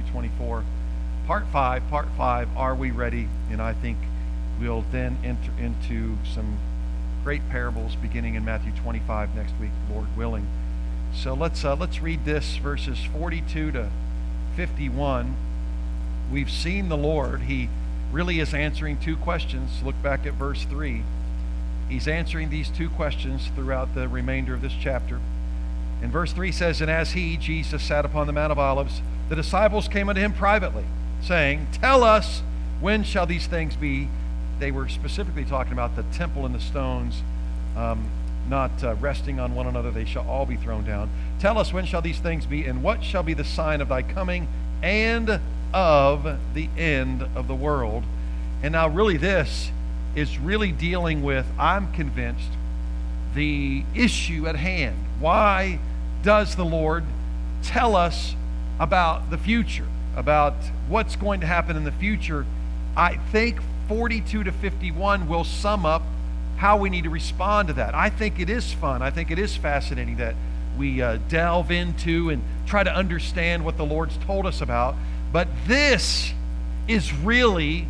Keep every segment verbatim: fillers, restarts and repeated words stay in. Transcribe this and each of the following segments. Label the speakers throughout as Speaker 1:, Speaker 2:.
Speaker 1: twenty-four. Part five, part five, are we ready? And I think we'll then enter into some great parables beginning in Matthew twenty-five next week, Lord willing. So let's uh, let's read this, verses forty-two to fifty-one. We've seen the Lord. He really is answering two questions. Look back at verse three. He's answering these two questions throughout the remainder of this chapter. And verse three says, "And as he," Jesus, "sat upon the Mount of Olives, the disciples came unto him privately, saying, Tell us, when shall these things be?" They were specifically talking about the temple and the stones um, not uh, resting on one another. They shall all be thrown down. "Tell us, when shall these things be? And what shall be the sign of thy coming and of the end of the world?" And now really this is really dealing with, I'm convinced, the issue at hand. Why does the Lord tell us about the future, about what's going to happen in the future? I think forty-two to fifty-one will sum up how we need to respond to that. I think it is fun. I think it is fascinating that we uh, delve into and try to understand what the Lord's told us about. But this is really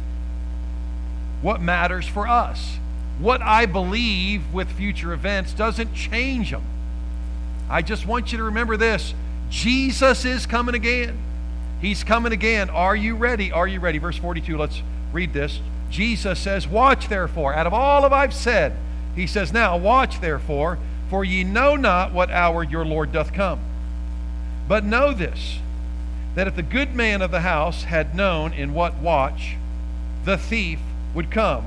Speaker 1: what matters for us. What I believe with future events doesn't change them. I just want you to remember this. Jesus is coming again. He's coming again. Are you ready? Are you ready? Verse forty-two, let's read this. Jesus says, "Watch therefore." Out of all that I've said, he says, "Now watch therefore, for ye know not what hour your Lord doth come. But know this, that if the good man of the house had known in what watch the thief would come,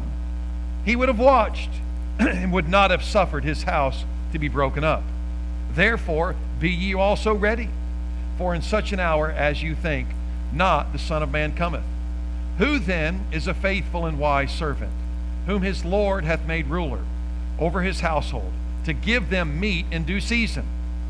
Speaker 1: he would have watched and would not have suffered his house to be broken up. Therefore be ye also ready, for in such an hour as you think not the Son of Man cometh. Who then is a faithful and wise servant, whom his Lord hath made ruler over his household, to give them meat in due season?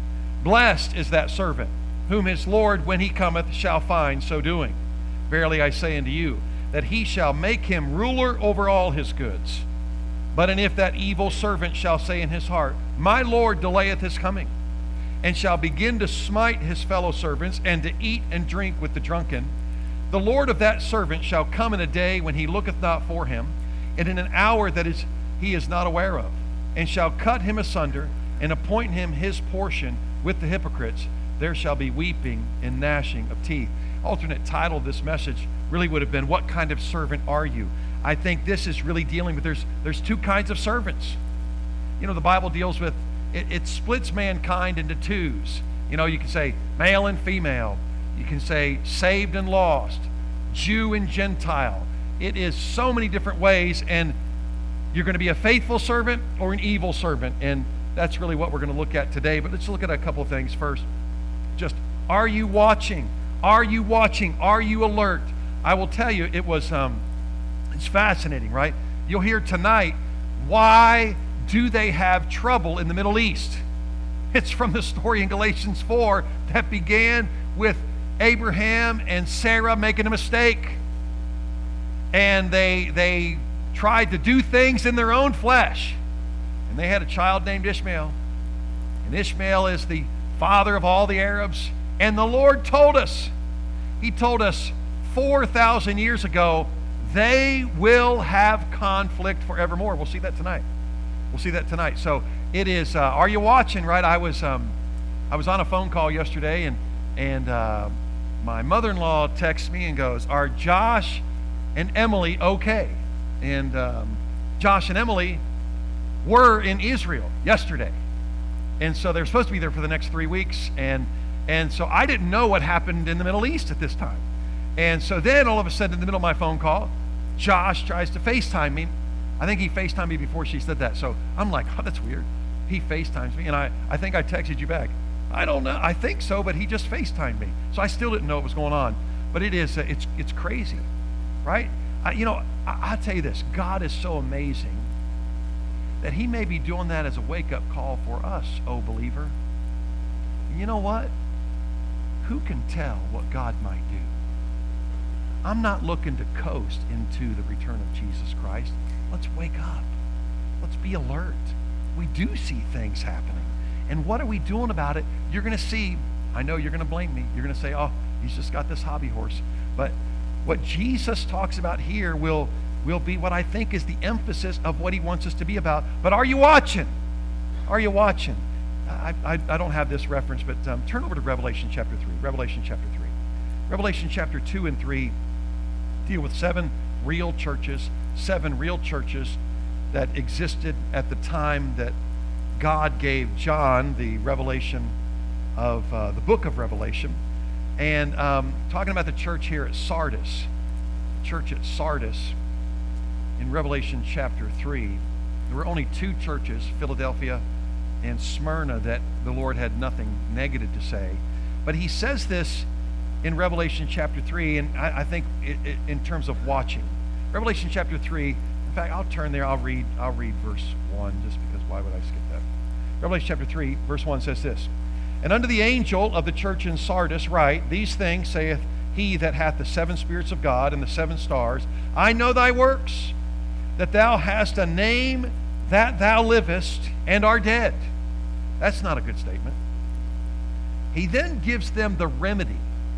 Speaker 1: Blessed is that servant, whom his Lord, when he cometh, shall find so doing. Verily I say unto you, that he shall make him ruler over all his goods. But and if that evil servant shall say in his heart, My Lord delayeth his coming, and shall begin to smite his fellow servants, and to eat and drink with the drunken, the Lord of that servant shall come in a day when he looketh not for him, and in an hour that is he is not aware of, and shall cut him asunder, and appoint him his portion with the hypocrites. There shall be weeping and gnashing of teeth." Alternate title of this message really would have been, "What kind of servant are you?" I think this is really dealing with, there's there's two kinds of servants. You know, the Bible deals with, it, it splits mankind into twos. You know, you can say male and female. You can say saved and lost, Jew and Gentile. It is so many different ways, and you're going to be a faithful servant or an evil servant, and that's really what we're going to look at today. But let's look at a couple of things first. Just, are you watching? Are you watching? Are you alert? I will tell you, it was, um, it's fascinating, right? You'll hear tonight, why do they have trouble in the Middle East? It's from the story in Galatians four that began with Abraham and Sarah making a mistake. And they, they tried to do things in their own flesh. And they had a child named Ishmael. And Ishmael is the father of all the Arabs. And the Lord told us, He told us four thousand years ago, they will have conflict forevermore. We'll see that tonight. We'll see that tonight. So it is, uh, are you watching, right? I was um, I was on a phone call yesterday, and, and uh, my mother-in-law texts me and goes, "Are Josh and Emily okay?" And um, Josh and Emily were in Israel yesterday. And so they're supposed to be there for the next three weeks. And and so I didn't know what happened in the Middle East at this time. And so then all of a sudden in the middle of my phone call, Josh tries to FaceTime me. I think he FaceTimed me before she said that. So I'm like, oh, that's weird. He FaceTimes me. And I, I think I texted you back. I don't know. I think so, but he just FaceTimed me. So I still didn't know what was going on. But it is, uh, it's it's crazy, right? I, you know, I, I'll tell you this. God is so amazing that he may be doing that as a wake-up call for us, oh believer. And you know what? Who can tell what God might do? I'm not looking to coast into the return of Jesus Christ. Let's wake up. Let's be alert. We do see things happening. And what are we doing about it? You're going to see, I know you're going to blame me. You're going to say, oh, He's just got this hobby horse. But what Jesus talks about here will, will be what I think is the emphasis of what he wants us to be about. But are you watching? Are you watching? I, I, I don't have this reference, but um, turn over to Revelation chapter three. Revelation chapter three. Revelation chapter two and three deal with seven real churches, seven real churches that existed at the time that God gave John the revelation of uh, the book of Revelation. And um, talking about the church here at Sardis, church at Sardis, in Revelation chapter three, there were only two churches, Philadelphia and Smyrna, that the Lord had nothing negative to say. But he says this in Revelation chapter three, and I, I think it, it, in terms of watching. Revelation chapter three, in fact, I'll turn there, I'll read, I'll read verse one, just because why would I skip that? Revelation chapter three, verse one says this, "And unto the angel of the church in Sardis write, These things saith he that hath the seven spirits of God and the seven stars, I know thy works, that thou hast a name, that thou livest, and are dead." That's not a good statement. He then gives them the remedy.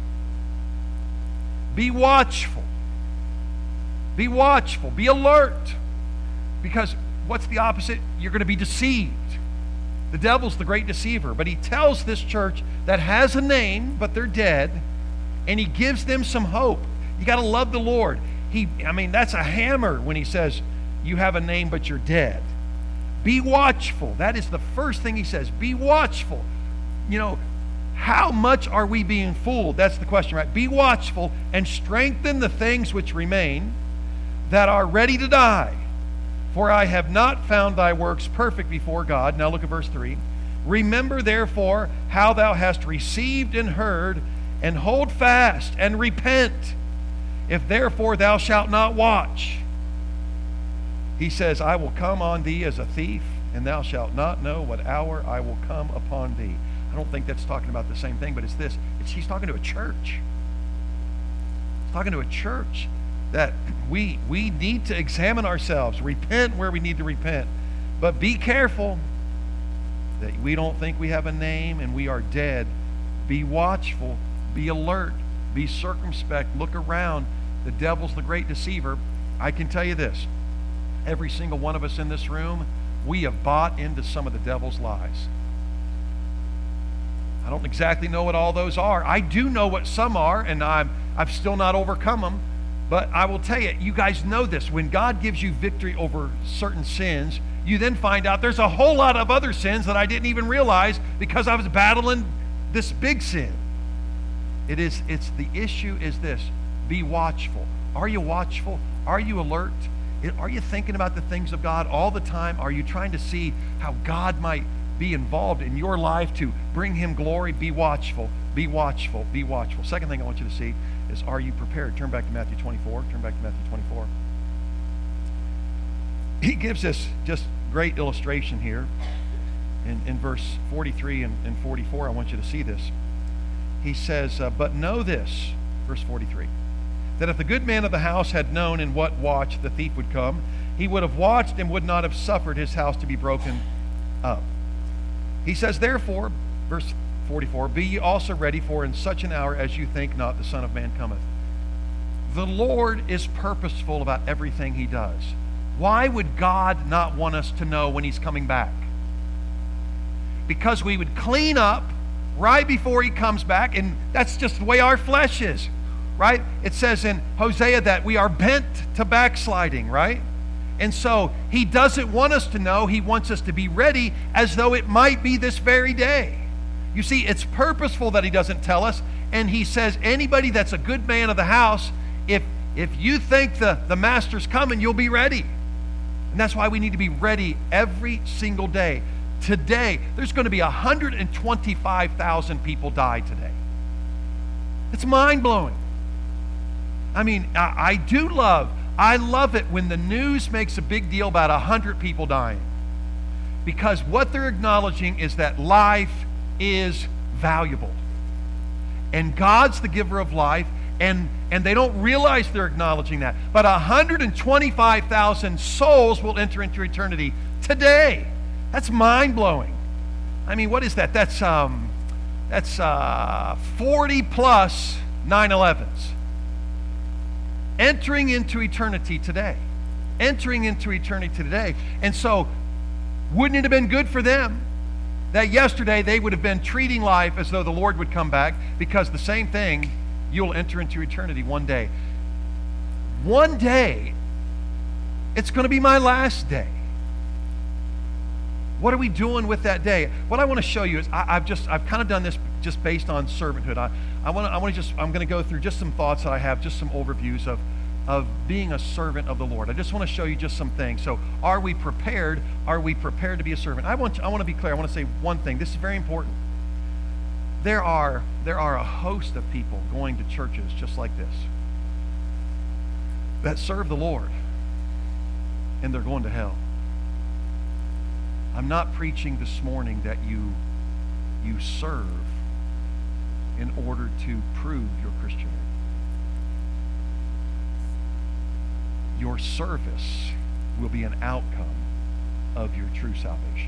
Speaker 1: Be watchful. Be watchful. Be alert. Because what's the opposite? You're going to be deceived. The devil's the great deceiver. But he tells this church that has a name, but they're dead, and he gives them some hope. You got to love the Lord. He, I mean, that's a hammer when he says, you have a name, but you're dead. Be watchful. That is the first thing he says. Be watchful. You know, how much are we being fooled? That's the question, right? Be watchful and strengthen the things which remain that are ready to die. For I have not found thy works perfect before God. Now look at verse three. Remember therefore how thou hast received and heard, and hold fast and repent. If therefore thou shalt not watch, he says, I will come on thee as a thief, and thou shalt not know what hour I will come upon thee. I don't think that's talking about the same thing, but it's this. It's, he's talking to a church. He's talking to a church that we, we need to examine ourselves, repent where we need to repent. But be careful that we don't think we have a name and we are dead. Be watchful. Be alert. Be circumspect. Look around. The devil's the great deceiver. I can tell you this. Every single one of us in this room, we have bought into some of the devil's lies. I don't exactly know what all those are. I do know what some are, and I'm, I've still not overcome them. But I will tell you, you guys know this. When God gives you victory over certain sins, you then find out there's a whole lot of other sins that I didn't even realize because I was battling this big sin. It is, it's the issue is this. Be watchful. Are you watchful? Are you alert? Are you thinking about the things of God all the time? Are you trying to see how God might be involved in your life to bring him glory? Be watchful. Be watchful. Be watchful. Second thing I want you to see is, are you prepared? Turn back to Matthew twenty-four. Turn back to Matthew twenty-four. He gives us just great illustration here in, in verse forty-three and, and forty-four. I want you to see this. He says, uh, but know this, verse forty-three, that if the good man of the house had known in what watch the thief would come, he would have watched and would not have suffered his house to be broken up. He says, therefore, verse forty-four, be ye also ready, for in such an hour as you think not, the Son of Man cometh. The Lord is purposeful about everything he does. Why would God not want us to know when he's coming back? Because we would clean up right before he comes back, and that's just the way our flesh is. Right? It says in Hosea that we are bent to backsliding, right? And so he doesn't want us to know. He wants us to be ready as though it might be this very day. You see, it's purposeful that he doesn't tell us. And he says, anybody that's a good man of the house, if if you think the, the master's coming, you'll be ready. And that's why we need to be ready every single day. Today, there's going to be one hundred twenty-five thousand people die today. It's mind-blowing. I mean, I, I do love, I love it when the news makes a big deal about one hundred people dying. Because what they're acknowledging is that life is valuable. And God's the giver of life, and, and they don't realize they're acknowledging that. But one hundred twenty-five thousand souls will enter into eternity today. That's mind-blowing. I mean, what is that? That's, um, that's uh, forty plus nine elevens. Entering into eternity today. Entering into eternity today. And so, wouldn't it have been good for them that yesterday they would have been treating life as though the Lord would come back? Because the same thing, you'll enter into eternity one day. One day, it's going to be my last day. What are we doing with that day? What I want to show you is I, I've just I've kind of done this just based on servanthood. I, I want to I want to just I'm going to go through just some thoughts that I have, just some overviews of of being a servant of the Lord. I just want to show you just some things. So, are we prepared? Are we prepared to be a servant? I want to, I want to be clear. I want to say one thing. This is very important. There are there are a host of people going to churches just like this that serve the Lord, and they're going to hell. I'm not preaching this morning that you you serve in order to prove your Christianity. Your service will be an outcome of your true salvation.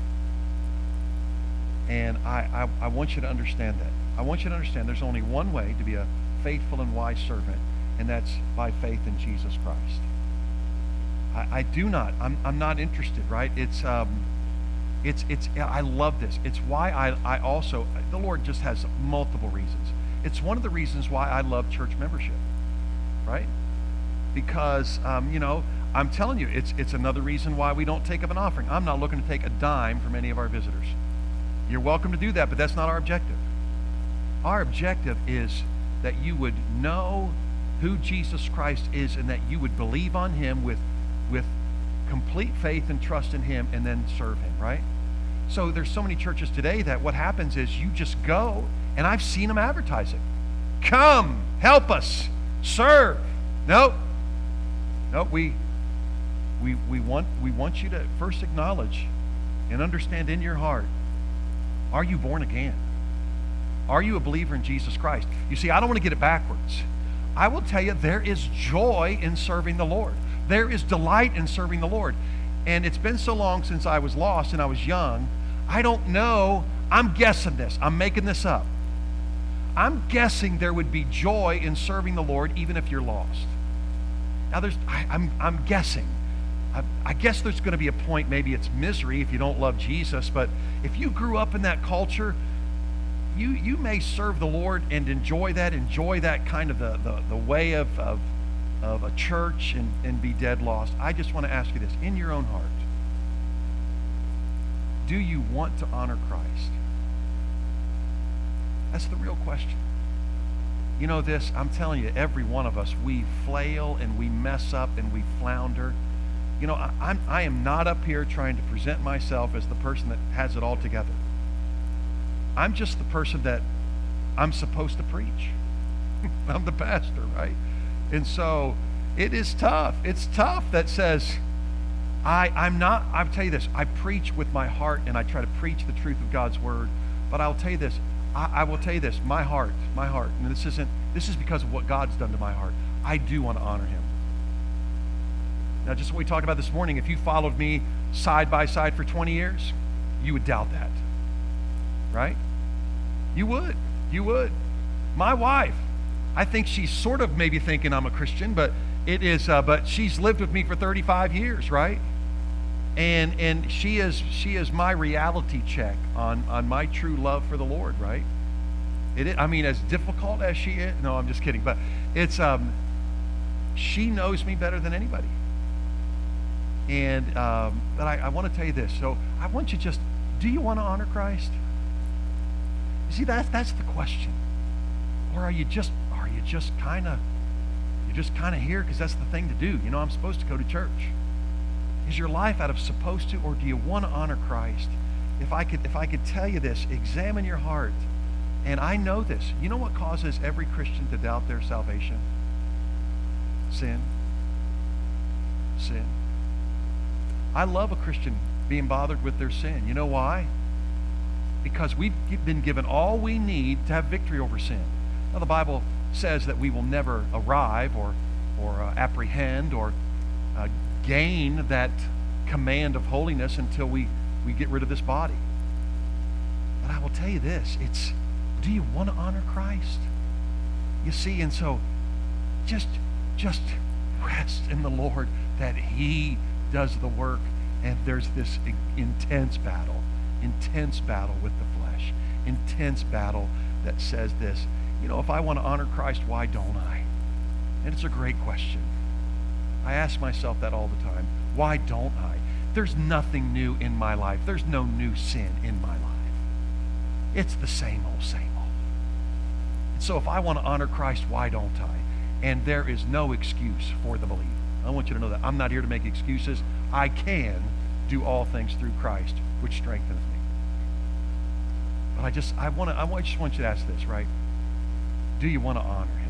Speaker 1: And I, I, I want you to understand that. I want you to understand there's only one way to be a faithful and wise servant, and that's by faith in Jesus Christ. I, I do not, I'm, I'm not interested, right? It's, um, it's, it's, I love this. It's why I, I also, the Lord just has multiple reasons. It's one of the reasons why I love church membership, right? Because, um, you know, I'm telling you, it's it's another reason why we don't take up an offering. I'm not looking to take a dime from any of our visitors. You're welcome to do that, but that's not our objective. Our objective is that you would know who Jesus Christ is and that you would believe on him with, with complete faith and trust in him and then serve him, right? So there's so many churches today that what happens is you just go, and I've seen them advertising. Come, help us, serve. Nope. No, we, we, we, want, we want you to first acknowledge and understand in your heart, are you born again? Are you a believer in Jesus Christ? You see, I don't want to get it backwards. I will tell you, there is joy in serving the Lord. There is delight in serving the Lord. And it's been so long since I was lost and I was young, I don't know, I'm guessing this, I'm making this up. I'm guessing there would be joy in serving the Lord even if you're lost. Now, there's, I, I'm, I'm guessing. I, I guess there's going to be a point, maybe it's misery if you don't love Jesus, but if you grew up in that culture, you you may serve the Lord and enjoy that, enjoy that kind of the, the, the way of, of, of a church and, and be dead lost. I just want to ask you this, in your own heart, do you want to honor Christ? That's the real question. You know this, I'm telling you, every one of us, we flail and we mess up and we flounder. You know, I, I'm, I am not up here trying to present myself as the person that has it all together. I'm just the person that I'm supposed to preach. I'm the pastor, right? And so it is tough. It's tough that says, I, I'm not, I'll tell you this, I preach with my heart and I try to preach the truth of God's word. But I'll tell you this, I, I will tell you this, my heart, my heart, and this isn't, this is because of what God's done to my heart. I do want to honor him. Now, just what we talked about this morning, if you followed me side by side for twenty years, you would doubt that, right? You would, you would. My wife, I think she's sort of maybe thinking I'm a Christian, but it is, uh, but she's lived with me for thirty-five years, right? And and she is she is my reality check on, on my true love for the Lord, right? It is, I mean, as difficult as she is, no, I'm just kidding, but it's um, she knows me better than anybody. And um, but I, I want to tell you this. So I want you just, do you want to honor Christ? You see, that's that's the question. Or are you just are you just kind of you're just kind of here because that's the thing to do? You know, I'm supposed to go to church. Is your life out of supposed to, or do you want to honor Christ? If I could if I could tell you this, examine your heart. And I know this. You know what causes every Christian to doubt their salvation? Sin. Sin. I love a Christian being bothered with their sin. You know why? Because we've been given all we need to have victory over sin. Now, the Bible says that we will never arrive or, or uh, apprehend or uh, gain that command of holiness until we, we get rid of this body. But I will tell you this, it's, do you want to honor Christ? You see, and so just, just rest in the Lord that He does the work, and there's this intense battle, intense battle with the flesh, intense battle that says this, you know, if I want to honor Christ, why don't I? And it's a great question. I ask myself that all the time. Why don't I? There's nothing new in my life. There's no new sin in my life. It's the same old, same old. So if I want to honor Christ, why don't I? And there is no excuse for the believer. I want you to know that. I'm not here to make excuses. I can do all things through Christ, which strengtheneth me. But I just, I want to, I just want you to ask this, right? Do you want to honor Him?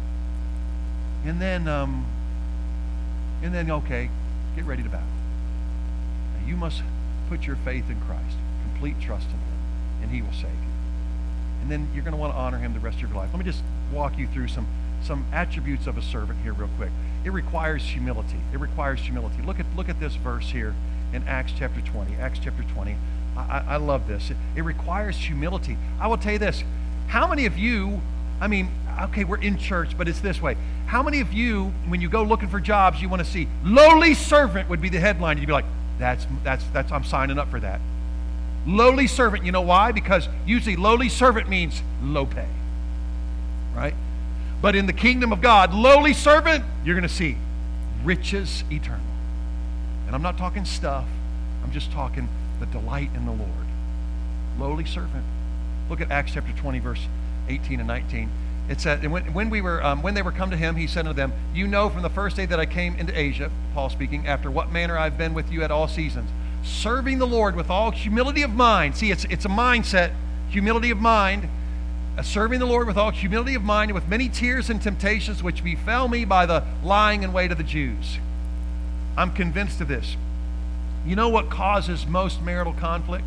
Speaker 1: And then, um, and then, okay, get ready to battle. Now, you must put your faith in Christ, complete trust in Him, and He will save you. And then you're going to want to honor Him the rest of your life. Let me just walk you through some, some attributes of a servant here real quick. It requires humility. It requires humility. Look at, look at this verse here in Acts chapter twenty. Acts chapter twenty. I, I, I love this. It, it requires humility. I will tell you this. How many of you, I mean, okay, we're in church, but it's this way. How many of you, when you go looking for jobs, you want to see lowly servant would be the headline. You'd be like, that's, that's, that's, I'm signing up for that. Lowly servant. You know why? Because usually lowly servant means low pay, right? But in the kingdom of God, lowly servant, you're going to see riches eternal. And I'm not talking stuff. I'm just talking the delight in the Lord. Lowly servant. Look at Acts chapter twenty, verse eighteen and nineteen. It said, and when, when we were, um, when they were come to him, he said unto them, you know from the first day that I came into Asia, Paul speaking, after what manner I've been with you at all seasons, serving the Lord with all humility of mind. See, it's it's a mindset, humility of mind. Uh, serving the Lord with all humility of mind, and with many tears and temptations which befell me by the lying in wait of the Jews. I'm convinced of this. You know what causes most marital conflict?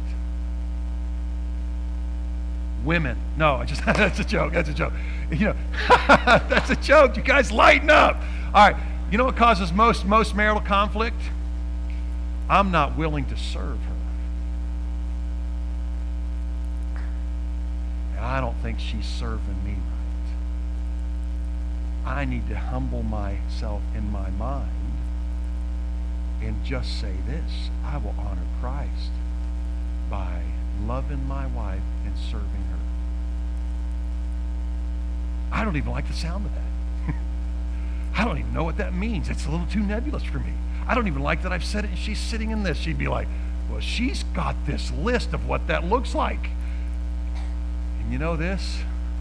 Speaker 1: Women. No, I just that's a joke. That's a joke. You know, that's a joke. You guys lighten up. All right. You know what causes most most marital conflict? I'm not willing to serve her. And I don't think she's serving me right. I need to humble myself in my mind and just say this. I will honor Christ by loving my wife and serving her. I don't even like the sound of that. I don't even know what that means. It's a little too nebulous for me. I don't even like that I've said it and she's sitting in this. She'd be like, well, she's got this list of what that looks like. And you know this?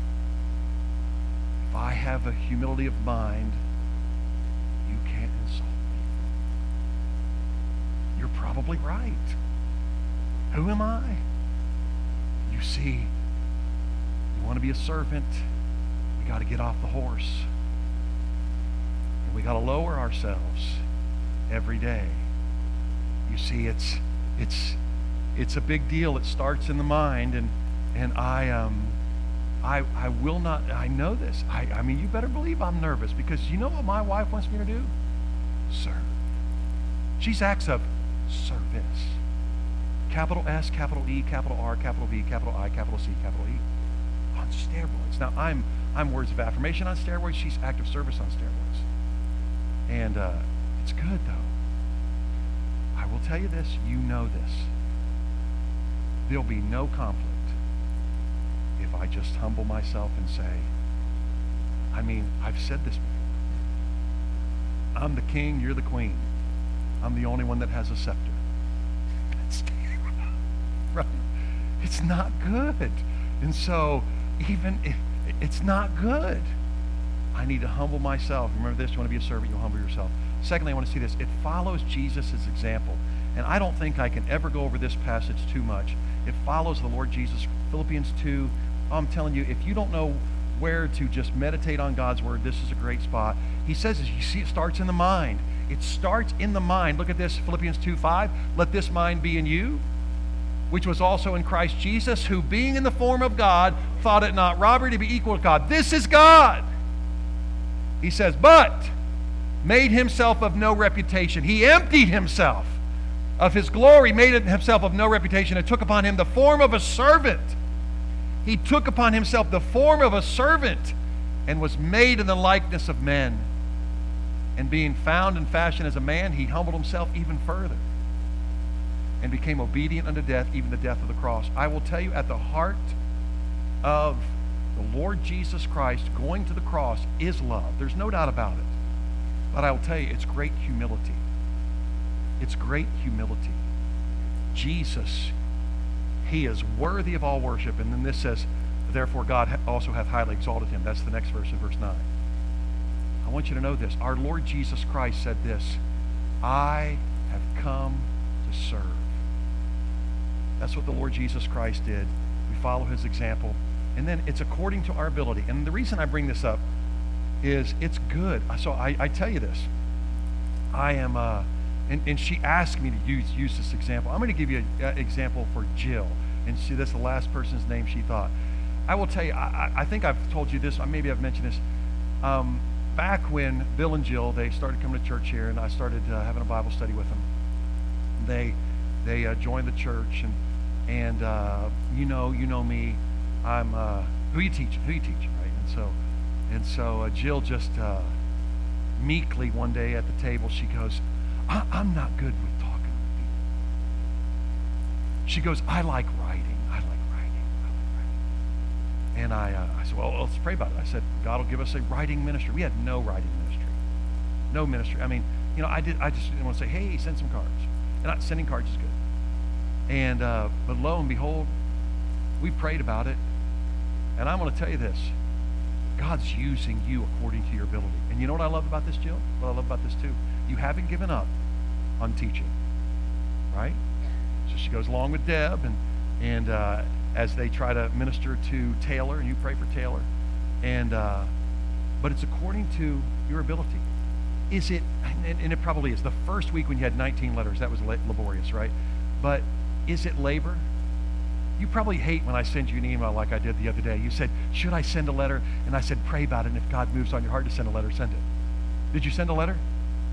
Speaker 1: If I have a humility of mind, you can't insult me. You're probably right. Who am I? You see, you want to be a servant, we got to get off the horse. And we got to lower ourselves every day. You see, it's it's it's a big deal. It starts in the mind, and and I um I I will not. I know this. I I mean, you better believe I'm nervous, because you know what my wife wants me to do? Serve. She's acts of service. Capital S, capital E, capital R, capital V, capital I, capital C, capital E. On steroids. Now I'm I'm words of affirmation on steroids. She's active service on steroids. And uh, it's good though. I will tell you this, you know this. There'll be no conflict if I just humble myself and say, I mean, I've said this before. I'm the king, you're the queen. I'm the only one that has a scepter. That's right? It's not good. And so, even if it's not good, I need to humble myself. Remember this, you want to be a servant, you humble yourself. Secondly, I want to see this. It follows Jesus' example. And I don't think I can ever go over this passage too much. It follows the Lord Jesus. Philippians two, I'm telling you, if you don't know where to just meditate on God's word, this is a great spot. He says, as you see, it starts in the mind. It starts in the mind. Look at this, Philippians two five. Let this mind be in you, which was also in Christ Jesus, who being in the form of God, thought it not robbery to be equal to God. This is God. He says, but made himself of no reputation. He emptied himself of his glory, made himself of no reputation, and took upon him the form of a servant. He took upon himself the form of a servant, and was made in the likeness of men. And being found in fashion as a man, he humbled himself even further and became obedient unto death, even the death of the cross. I will tell you, at the heart of the Lord Jesus Christ going to the cross is love. There's no doubt about it. But I will tell you, it's great humility. It's great humility. Jesus, he is worthy of all worship. And then this says, therefore God also hath highly exalted him. That's the next verse in verse nine. I want you to know this. Our Lord Jesus Christ said this, I have come to serve. That's what the Lord Jesus Christ did. We follow his example. And then it's according to our ability. And the reason I bring this up is it's good. So I, I tell you this. I am, uh, and, and she asked me to use, use this example. I'm going to give you an example for Jill. And she, that's the last person's name she thought. I will tell you, I, I think I've told you this, maybe I've mentioned this. Um, back when Bill and Jill, they started coming to church here, and I started uh, having a Bible study with them. They they uh, joined the church, and and uh, you know you know me, I'm uh, who you teaching, who you teaching, right? And so and so uh, Jill just uh, meekly one day at the table, she goes, I- I'm not good with talking with people. She goes, I like writing. I like writing. I like writing. And I, uh, I said, well, let's pray about it. I said, God will give us a writing ministry. We had no writing ministry. No ministry. I mean, you know, I did. I just didn't want to say, hey, send some cards. And not sending cards is good. And, uh, but lo and behold, we prayed about it. And I'm going to tell you this. God's using you according to your ability. And you know what I love about this, Jill? What I love about this too? You haven't given up on teaching, right? So she goes along with Deb, and and uh, as they try to minister to Taylor, and you pray for Taylor, and uh, but it's according to your ability. Is it? And, and it probably is. The first week when you had nineteen letters, that was laborious, right? But is it labor? You probably hate when I send you an email like I did the other day. You said, should I send a letter? And I said, pray about it, and if God moves on your heart to send a letter, send it. Did you send a letter?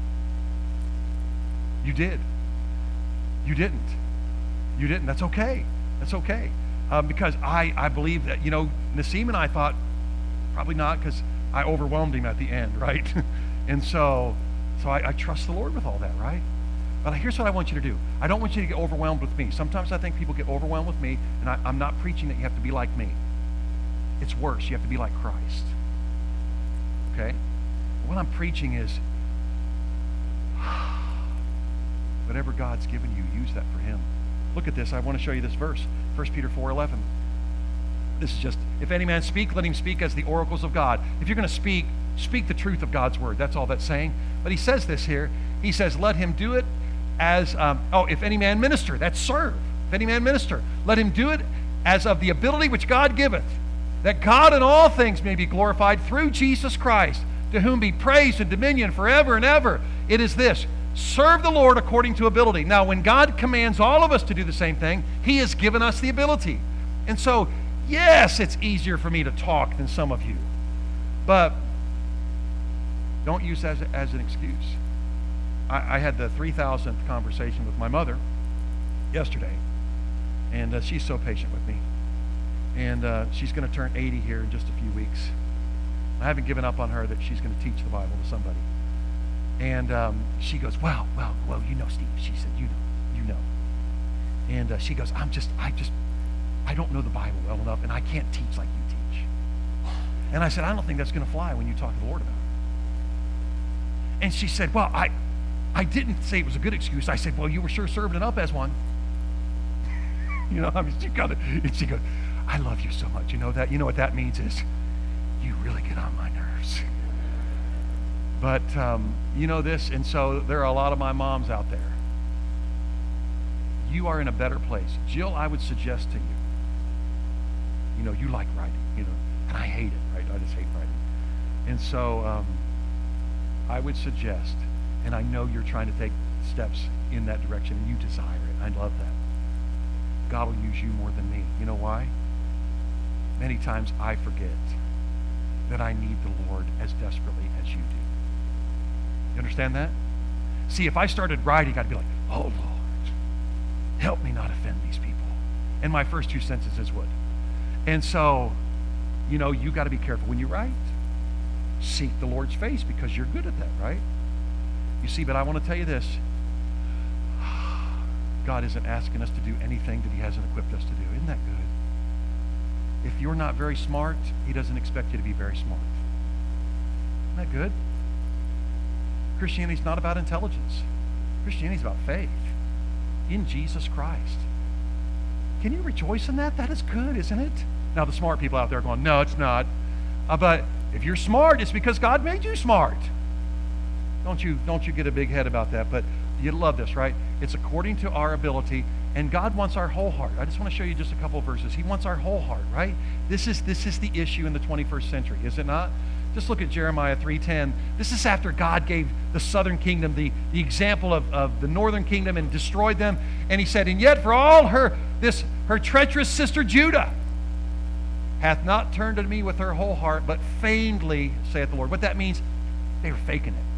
Speaker 1: You did. You didn't. You didn't. That's okay. That's okay. Um, because I, I believe that, you know, Nassim and I thought, probably not, because I overwhelmed him at the end, right? and so so I, I trust the Lord with all that, right? But here's what I want you to do. I don't want you to get overwhelmed with me. Sometimes I think people get overwhelmed with me, and I, I'm not preaching that you have to be like me. It's worse. You have to be like Christ. Okay? What I'm preaching is, whatever God's given you, use that for him. Look at this. I want to show you this verse. First Peter four eleven. This is just, if any man speak, let him speak as the oracles of God. If you're going to speak, speak the truth of God's word. That's all that's saying. But he says this here. He says, let him do it as, um, oh, if any man minister, that's serve. If any man minister, let him do it as of the ability which God giveth, that God in all things may be glorified through Jesus Christ, to whom be praise and dominion forever and ever. It is this, serve the Lord according to ability. Now, when God commands all of us to do the same thing, he has given us the ability. And so, yes, it's easier for me to talk than some of you, but don't use that as, as an excuse. I, I had the three thousandth conversation with my mother yesterday, and uh, she's so patient with me. And uh, she's going to turn eighty here in just a few weeks. I haven't given up on her that she's going to teach the Bible to somebody. And um, she goes, well, well, well, you know, Steve. She said, you know, you know. And uh, she goes, I'm just, I just, I don't know the Bible well enough, and I can't teach like you teach. And I said, I don't think that's going to fly when you talk to the Lord about it. And she said, well, I, I didn't say it was a good excuse. I said, well, you were sure serving it up as one. you know, I mean, she got it. And she goes, I love you so much. You know that? You know what that means is you really get on my nerves. But um, you know this, and so there are a lot of my moms out there. You are in a better place. Jill, I would suggest to you, you know, you like writing, you know, and I hate it, right? I just hate writing. And so um, I would suggest, and I know you're trying to take steps in that direction, and you desire it. I love that. God will use you more than me. You know why? Many times I forget that I need the Lord as desperately as you do. You understand that? See, if I started writing, I'd be like, oh, Lord, help me not offend these people. And my first two sentences would. And so, you know, you got to be careful when you write. seek the Lord's face because you're good at that, right? You see, but I want to tell you this. God isn't asking us to do anything that he hasn't equipped us to do. Isn't that good? If you're not very smart, he doesn't expect you to be very smart. Isn't that good? Christianity is not about intelligence. Christianity is about faith in Jesus Christ. Can you rejoice in that? That is good, isn't it? Now, the smart people out there are going, no, it's not. Uh, but if you're smart, it's because God made you smart. Don't you, don't you get a big head about that. But you love this, right? It's according to our ability, and God wants our whole heart. I just want to show you just a couple of verses. He wants our whole heart, right? This is, this is the issue in the twenty-first century, is it not? Just look at Jeremiah three ten. This is after God gave the southern kingdom the, the example of, of the northern kingdom and destroyed them. And he said, and yet for all her, this, her treacherous sister Judah hath not turned to me with her whole heart, but feignedly, saith the Lord. What that means, they were faking it.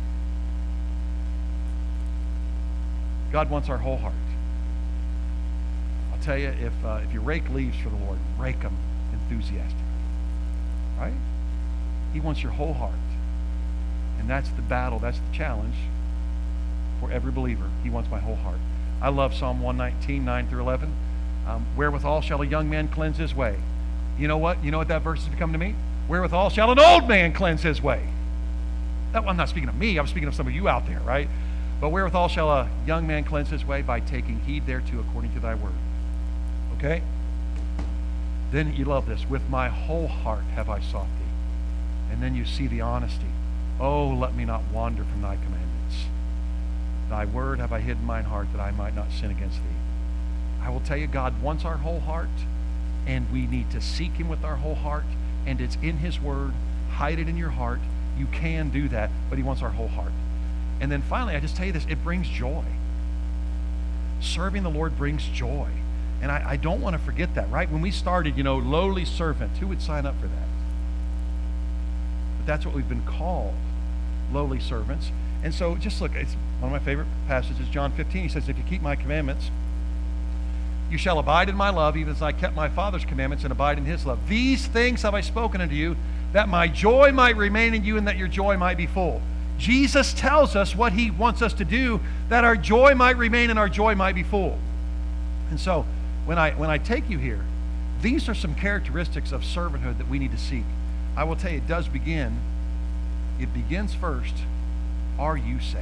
Speaker 1: God wants our whole heart. I'll tell you, if uh, if you rake leaves for the Lord, rake them enthusiastically. Right? He wants your whole heart. And that's the battle, that's the challenge for every believer. He wants my whole heart. I love Psalm one nineteen, nine through eleven. Um, Wherewithal shall a young man cleanse his way. You know what? You know what that verse has become to me? Wherewithal shall an old man cleanse his way. That, I'm not speaking of me. I'm speaking of some of you out there, right? But wherewithal shall a young man cleanse his way? By taking heed thereto according to thy word. Okay? Then you love this. With my whole heart have I sought thee. And then you see the honesty. Oh, let me not wander from thy commandments. Thy word have I hid in mine heart that I might not sin against thee. I will tell you, God wants our whole heart, and we need to seek him with our whole heart, and it's in his word. Hide it in your heart. You can do that, but he wants our whole heart. And then finally, I just tell you this, it brings joy. Serving the Lord brings joy. And I, I don't want to forget that, right? When we started, you know, lowly servant, who would sign up for that? But that's what we've been called, lowly servants. And so just look, it's one of my favorite passages, John fifteen. He says, if you keep my commandments, you shall abide in my love, even as I kept my Father's commandments and abide in his love. These things have I spoken unto you, that my joy might remain in you and that your joy might be full. Jesus tells us what he wants us to do, that our joy might remain and our joy might be full. And so when I when I take you here, these are some characteristics of servanthood that we need to seek. I will tell you, it does begin, it begins first, are you saved?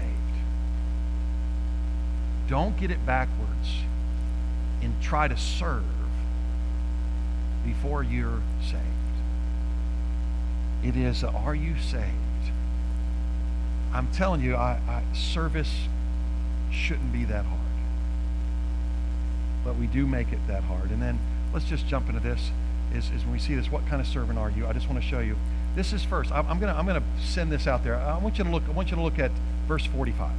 Speaker 1: Don't get it backwards and try to serve before you're saved. It is, uh, are you saved? I'm telling you, I, I, service shouldn't be that hard. But we do make it that hard. And then let's just jump into this. Is, is when we see this, what kind of servant are you? I just want to show you. This is first. I'm, I'm gonna I'm gonna send this out there. I want you to look. I want you to look at verse forty-five.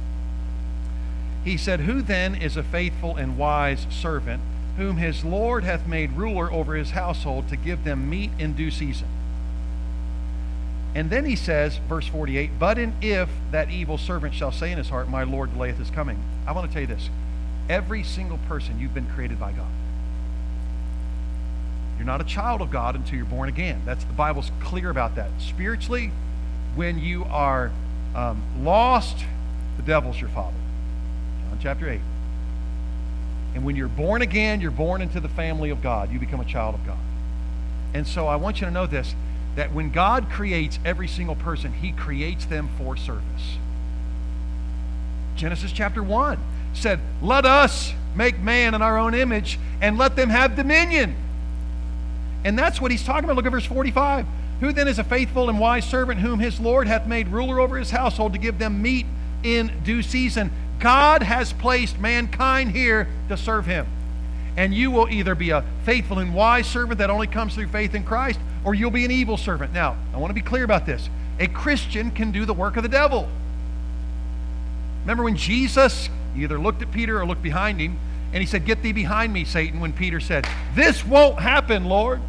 Speaker 1: He said, "Who then is a faithful and wise servant, whom his Lord hath made ruler over his household, to give them meat in due season?" And then he says, verse forty-eight, "But in if that evil servant shall say in his heart, My Lord delayeth his coming." I want to tell you this. Every single person, you've been created by God. You're not a child of God until you're born again. That's the Bible's clear about that. Spiritually, when you are um, lost, the devil's your father. John chapter eight. And when you're born again, you're born into the family of God. You become a child of God. And so I want you to know this, that when God creates every single person, he creates them for service. Genesis chapter one said, "Let us make man in our own image and let them have dominion." And that's what he's talking about. Look at verse forty-five. "Who then is a faithful and wise servant, whom his Lord hath made ruler over his household, to give them meat in due season?" God has placed mankind here to serve him. And you will either be a faithful and wise servant that only comes through faith in Christ, or you'll be an evil servant. Now, I want to be clear about this. A Christian can do the work of the devil. Remember when Jesus either looked at Peter or looked behind him, and he said, "Get thee behind me, Satan," when Peter said, "This won't happen, Lord."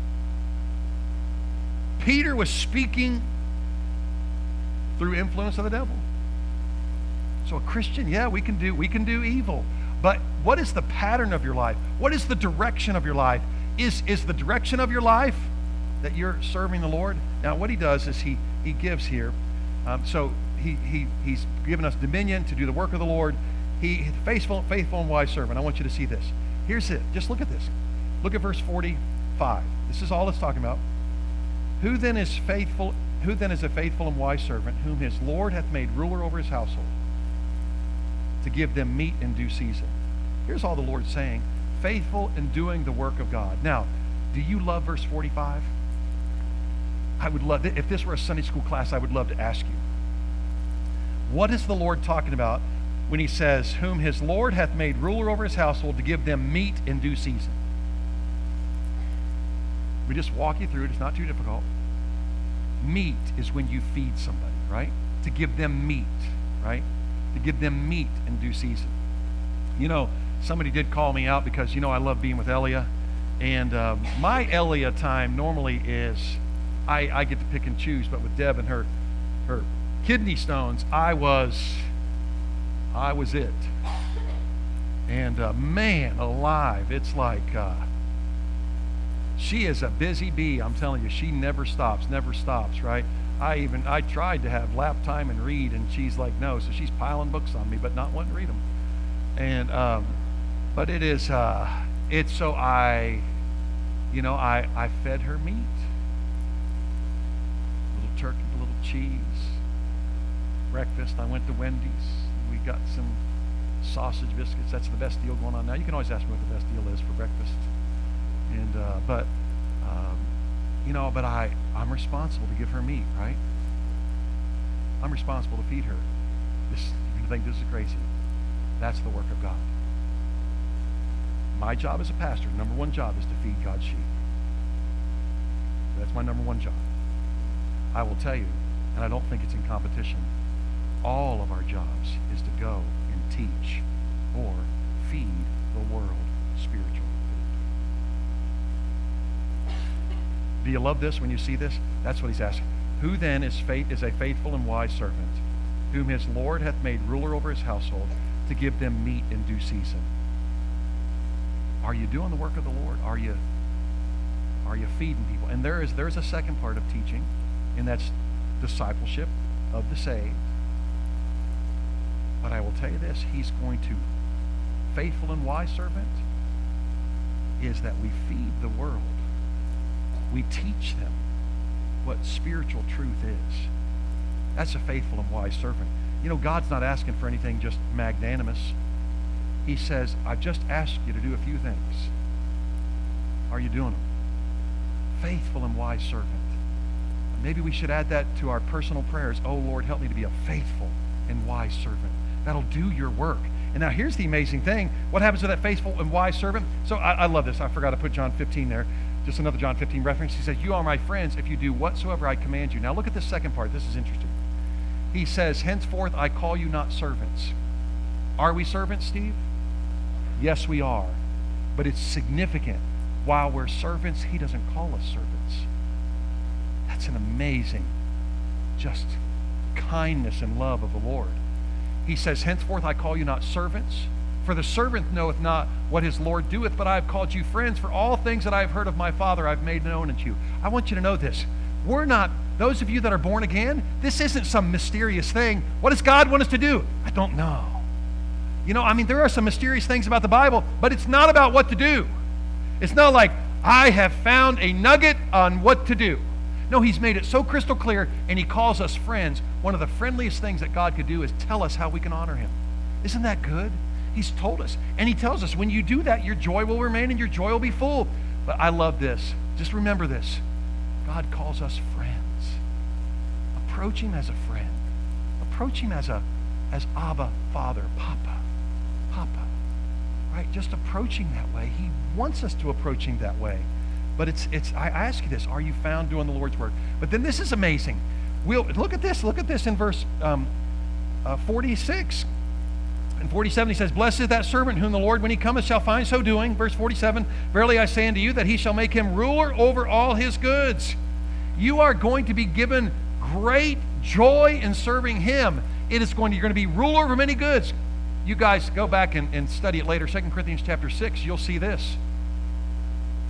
Speaker 1: Peter was speaking through influence of the devil. So a Christian, yeah, we can do we can do evil. But what is the pattern of your life? What is the direction of your life? Is is the direction of your life that you're serving the Lord? Now what he does is he he gives here. Um, so he, he he's given us dominion to do the work of the Lord. He faithful, faithful and wise servant. I want you to see this. Here's it. Just look at this. Look at verse forty-five. This is all it's talking about. Who then is faithful? Who then is a faithful and wise servant, whom his Lord hath made ruler over his household, to give them meat in due season? Here's all the Lord's saying. Faithful in doing the work of God. Now, do you love verse forty-five? I would love, if this were a Sunday school class, I would love to ask you. What is the Lord talking about when he says, whom his Lord hath made ruler over his household to give them meat in due season? We just walk you through it. It's not too difficult. Meat is when you feed somebody, right? To give them meat, right? To give them meat in due season. You know, somebody did call me out because, you know, I love being with Elia. And uh, my Elia time normally is, I, I get to pick and choose, but with Deb and her, her kidney stones, I was, I was it. And uh, man alive, it's like, uh, she is a busy bee. I'm telling you, she never stops, never stops, right? I even, I tried to have lap time and read, and she's like, no. So she's piling books on me, but not wanting to read them. And, um, but it is, uh, it's so I, you know, I, I fed her meat. A little turkey, a little cheese. Breakfast, I went to Wendy's. We got some sausage biscuits. That's the best deal going on now. You can always ask me what the best deal is for breakfast. And uh, but um, you know, but I I'm responsible to give her meat, right? I'm responsible to feed her. This you're gonna think this is crazy. That's the work of God. My job as a pastor, number one job, is to feed God's sheep. That's my number one job. I will tell you, and I don't think it's in competition, all of our jobs is to go and teach or feed the world spiritual food. Do you love this when you see this? That's what he's asking. Who then is faith is a faithful and wise servant, whom his Lord hath made ruler over his household, to give them meat in due season? Are you doing the work of the Lord? Are you are you feeding people? And there is there's a second part of teaching, and that's discipleship of the saved. But I will tell you this, he's going to, faithful and wise servant, is that we feed the world. We teach them what spiritual truth is. That's a faithful and wise servant. You know, God's not asking for anything just magnanimous. He says, I've just asked you to do a few things. Are you doing them? Faithful and wise servant. Maybe we should add that to our personal prayers. Oh, Lord, help me to be a faithful and wise servant. That'll do your work. And now here's the amazing thing. What happens to that faithful and wise servant? So I, I love this. I forgot to put John fifteen there. Just another John fifteen reference. He says, you are my friends if you do whatsoever I command you. Now look at the second part. This is interesting. He says, henceforth I call you not servants. Are we servants, Steve? Yes, we are. But it's significant. While we're servants, he doesn't call us servants. That's an amazing, just kindness and love of the Lord. He says, henceforth I call you not servants, for the servant knoweth not what his Lord doeth, but I have called you friends, for all things that I have heard of my Father I've made known unto you. I want you to know this. We're not, those of you that are born again, this isn't some mysterious thing. What does God want us to do? I don't know. You know, I mean, there are some mysterious things about the Bible, but it's not about what to do. It's not like, I have found a nugget on what to do. No, he's made it so crystal clear, and he calls us friends. One of the friendliest things that God could do is tell us how we can honor him. Isn't that good? He's told us. And he tells us, when you do that, your joy will remain and your joy will be full. But I love this. Just remember this. God calls us friends. Approach him as a friend. Approach him as a as Abba, Father, Papa, Papa. Right? Just approaching that way. He wants us to approach him that way. But it's it's. I ask you this: are you found doing the Lord's work? But then this is amazing. We'll look at this. Look at this in verse um, uh, forty-six and forty-seven. He says, "Blessed is that servant whom the Lord, when he cometh, shall find so doing." Verse forty-seven: "Verily I say unto you that he shall make him ruler over all his goods." You are going to be given great joy in serving him. It is going to, you're going to be ruler over many goods. You guys go back and, and study it later. Second Corinthians chapter six. You'll see this.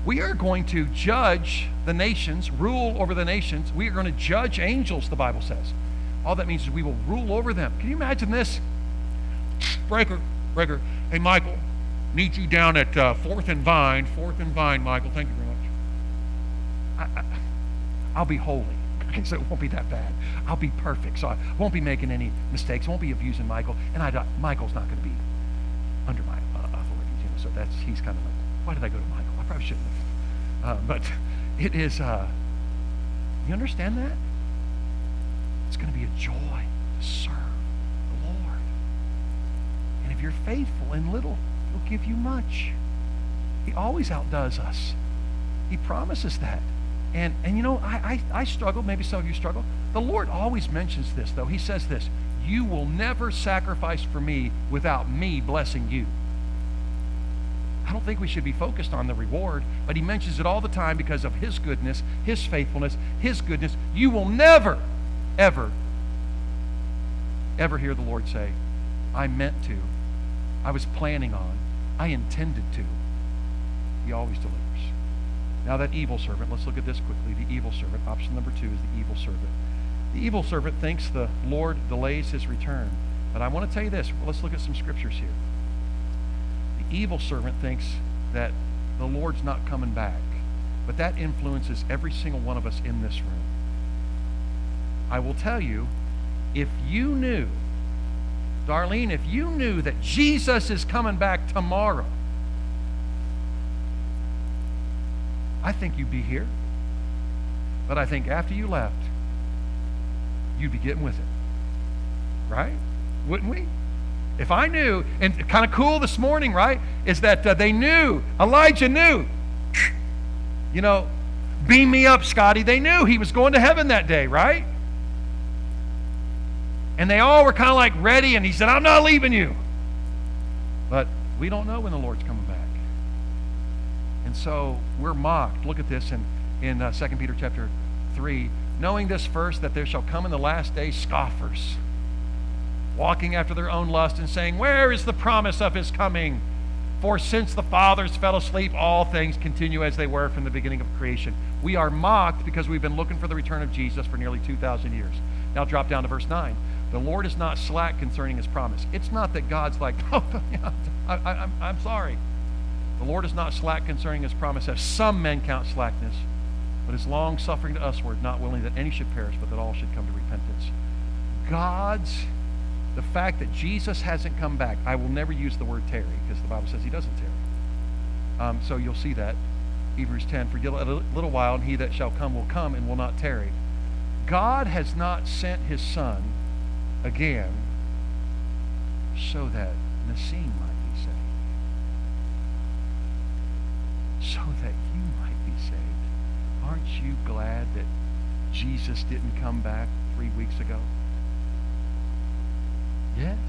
Speaker 1: We are going to judge the nations, rule over the nations. We are going to judge angels, the Bible says. All that means is we will rule over them. Can you imagine this? Breaker, breaker. Hey, Michael, need you down at uh, Fourth and Vine. Fourth and Vine, Michael. Thank you very much. I, I, I'll be holy. Okay, so it won't be that bad. I'll be perfect. So I won't be making any mistakes. I won't be abusing Michael. And I, Michael's not going to be under my uh, authority. You know, so that's he's kind of like, why did I go to Michael? I probably shouldn't have. Uh, but it is, uh, you understand that? It's going to be a joy to serve the Lord. And if you're faithful in little, He'll give you much. He always outdoes us. He promises that. And and you know, I, I, I struggle, maybe some of you struggle. The Lord always mentions this, though. He says this, you will never sacrifice for me without me blessing you. I don't think we should be focused on the reward, but He mentions it all the time because of His goodness, His faithfulness, His goodness. You will never, ever, ever hear the Lord say, I meant to, I was planning on, I intended to. He always delivers. Now that evil servant, let's look at this quickly. The evil servant, option number two is the evil servant. The evil servant thinks the Lord delays His return. But I want to tell you this. Let's look at some scriptures here. The evil servant thinks that the Lord's not coming back. But that influences every single one of us in this room. I will tell you, if you knew, Darlene, if you knew that Jesus is coming back tomorrow, I think you'd be here. But I think after you left, you'd be getting with it. Right? Wouldn't we? If I knew, and kind of cool this morning, right, is that uh, they knew, Elijah knew. You know, beam me up, Scotty. They knew he was going to heaven that day, right? And they all were kind of like ready, and he said, I'm not leaving you. But we don't know when the Lord's coming back. And so we're mocked. Look at this in, in uh, Second Peter chapter three. Knowing this first, that there shall come in the last days scoffers, walking after their own lust and saying, where is the promise of His coming? For since the fathers fell asleep, all things continue as they were from the beginning of creation. We are mocked because we've been looking for the return of Jesus for nearly two thousand years. Now drop down to verse nine. The Lord is not slack concerning His promise. It's not that God's like, oh, yeah, I, I, I'm, I'm sorry. The Lord is not slack concerning His promise, as some men count slackness, but is long-suffering to usward, not willing that any should perish, but that all should come to repentance. God's, the fact that Jesus hasn't come back, I will never use the word tarry, because the Bible says He doesn't tarry. Um, so you'll see that. Hebrews ten, for yet a little while, and He that shall come will come and will not tarry. God has not sent His Son again so that Nassim might be saved. So that you might be saved. Aren't you glad that Jesus didn't come back three weeks ago? Yes.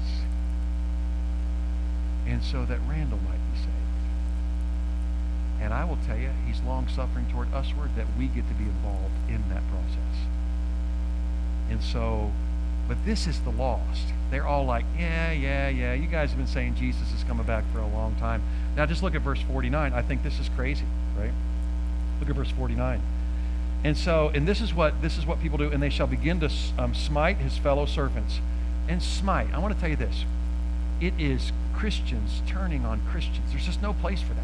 Speaker 1: And so that Randall might be saved. And I will tell you, He's long-suffering toward usward, that we get to be involved in that process. And so, but this is the lost. They're all like, yeah, yeah, yeah, you guys have been saying Jesus is coming back for a long time. Now just look at verse forty-nine. I think this is crazy, right? Look at verse forty-nine. And so, and this is what this is what people do, and they shall begin to um, smite His fellow servants. And smite, I want to tell you this. It is Christians turning on Christians. There's just no place for that.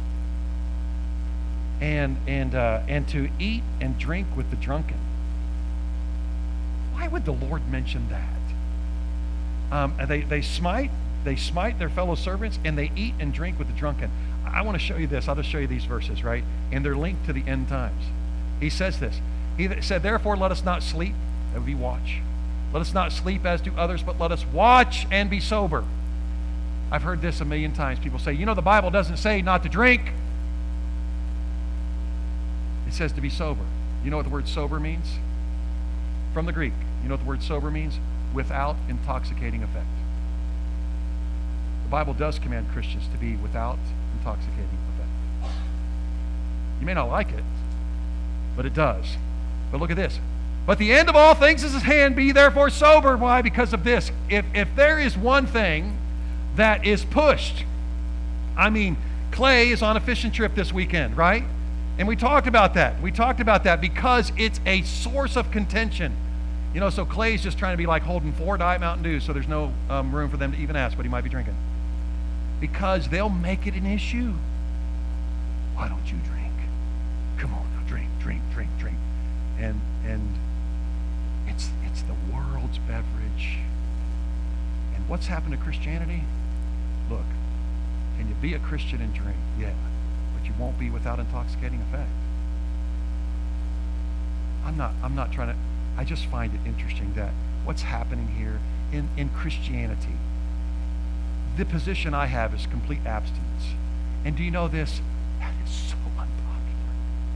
Speaker 1: And and uh, and to eat and drink with the drunken. Why would the Lord mention that? Um, they they smite they smite their fellow servants, and they eat and drink with the drunken. I want to show you this. I'll just show you these verses, right? And they're linked to the end times. He says this. He said, therefore let us not sleep. That would be watch. Let us not sleep as do others, but let us watch and be sober. I've heard this a million times. People say, you know, the Bible doesn't say not to drink. It says to be sober. You know what the word sober means? From the Greek. You know what the word sober means? Without intoxicating effect. The Bible does command Christians to be without intoxicating effect. You may not like it, but it does. But look at this. But the end of all things is at hand. Be therefore sober. Why? Because of this. If, if there is one thing that is pushed, I mean, Clay is on a fishing trip this weekend, right? And we talked about that. We talked about that because it's a source of contention. You know, so Clay's just trying to be like holding four Diet Mountain Dews, so there's no um, room for them to even ask what he might be drinking. Because they'll make it an issue. Why don't you drink? Come on now, drink, drink, drink, drink. And and it's it's the world's beverage. And what's happened to Christianity? Look, can you be a Christian and drink? Yeah. But you won't be without intoxicating effect. I'm not I'm not trying to I just find it interesting that what's happening here in, in Christianity, the position I have is complete abstinence. And do you know this? That is so unpopular.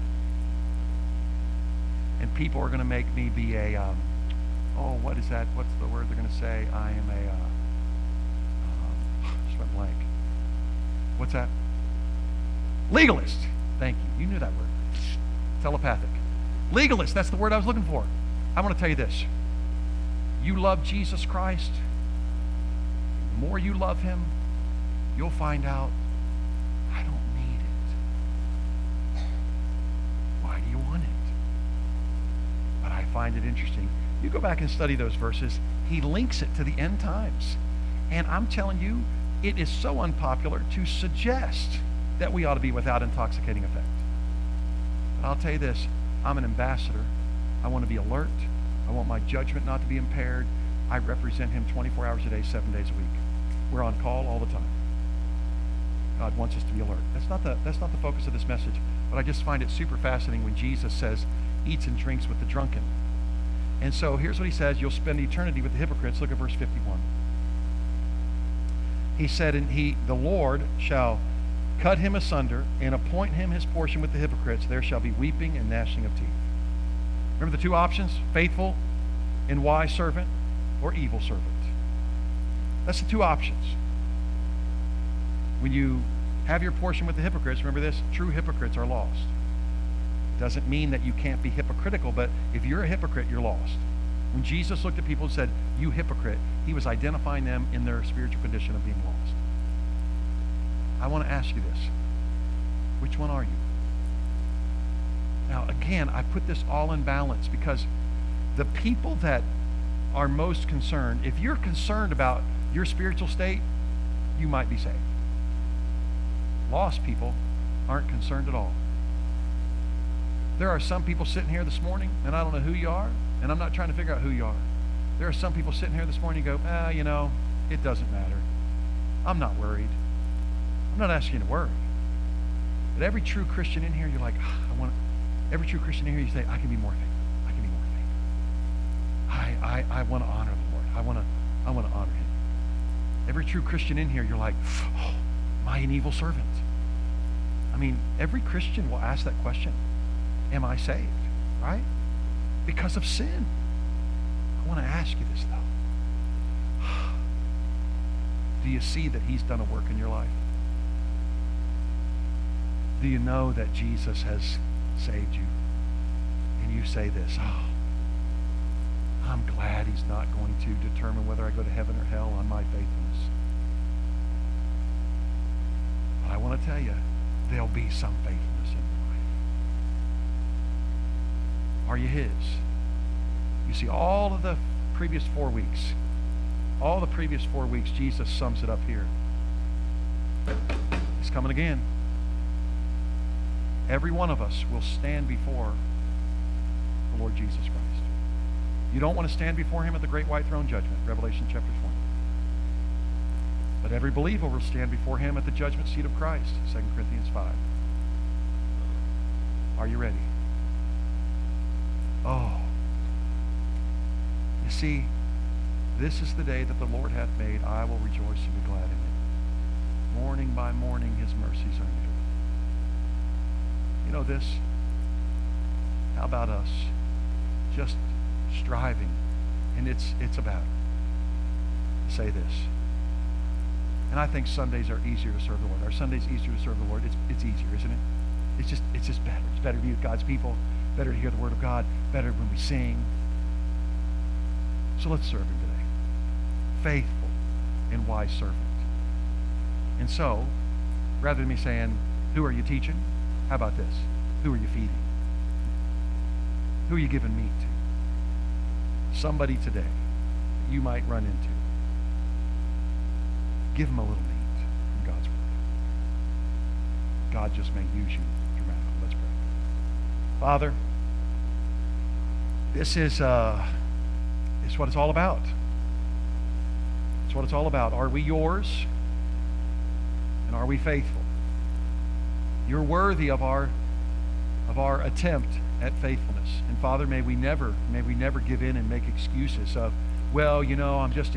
Speaker 1: And people are going to make me be a, um, oh, what is that? What's the word they're going to say? I am a, uh, um, just went blank. What's that? Legalist. Thank you. You knew that word. Telepathic. Legalist. That's the word I was looking for. I want to tell you this. You love Jesus Christ. The more you love him, you'll find out, I don't need it. Why do you want it? But I find it interesting. You go back and study those verses. He links it to the end times. And I'm telling you, it is so unpopular to suggest that we ought to be without intoxicating effect. But I'll tell you this. I'm an ambassador. I want to be alert. I want my judgment not to be impaired. I represent him twenty-four hours a day, seven days a week. We're on call all the time. God wants us to be alert. That's not the, that's not the focus of this message, but I just find it super fascinating when Jesus says, eats and drinks with the drunken. And so here's what he says, you'll spend eternity with the hypocrites. Look at verse fifty-one. He said, and he, the Lord shall cut him asunder and appoint him his portion with the hypocrites. There shall be weeping and gnashing of teeth. Remember the two options? Faithful and wise servant or evil servant. That's the two options. When you have your portion with the hypocrites, remember this, true hypocrites are lost. Doesn't mean that you can't be hypocritical, but if you're a hypocrite, you're lost. When Jesus looked at people and said, you hypocrite, he was identifying them in their spiritual condition of being lost. I want to ask you this. Which one are you? Now, again, I put this all in balance because the people that are most concerned, if you're concerned about your spiritual state, you might be saved. Lost people aren't concerned at all. There are some people sitting here this morning, and I don't know who you are, and I'm not trying to figure out who you are. There are some people sitting here this morning and go, ah, you know, it doesn't matter. I'm not worried. I'm not asking you to worry. But every true Christian in here, you're like, ah, I want to. Every true Christian in here, you say, I can be more faithful. I can be more faithful. I, I, I want to honor the Lord. I want to I want to honor him. Every true Christian in here, you're like, oh, am I an evil servant? I mean, every Christian will ask that question. Am I saved? Right? Because of sin. I want to ask you this, though. Do you see that he's done a work in your life? Do you know that Jesus has saved you? And you say this, oh, I'm glad he's not going to determine whether I go to heaven or hell on my faithfulness. But I want to tell you, there'll be some faithfulness in your life. Are you his? You see, all of the previous four weeks, all the previous four weeks, Jesus sums it up here. He's coming again. Every one of us will stand before the Lord Jesus Christ. You don't want to stand before him at the great white throne judgment, Revelation chapter twenty. But every believer will stand before him at the judgment seat of Christ, Second Corinthians five. Are you ready? Oh. You see, this is the day that the Lord hath made. I will rejoice and be glad in it. Morning by morning his mercies are new. You know this? How about us just striving, and it's it's about say this. And I think Sundays are easier to serve the Lord. Are Sundays easier to serve the Lord? It's it's easier, isn't it? It's just it's just better. It's better to be with God's people, better to hear the word of God, better when we sing. So let's serve him today. Faithful and wise servant. And so, rather than me saying, who are you teaching? How about this? Who are you feeding? Who are you giving meat to? Somebody today that you might run into. Give them a little meat from God's Word. God just may use you dramatically. Let's pray. Father, this is, uh, this is what it's all about. It's what it's all about. Are we yours? And are we faithful? You're worthy of our of our attempt at faithfulness. And Father, may we never, may we never give in and make excuses of, well, you know, I'm just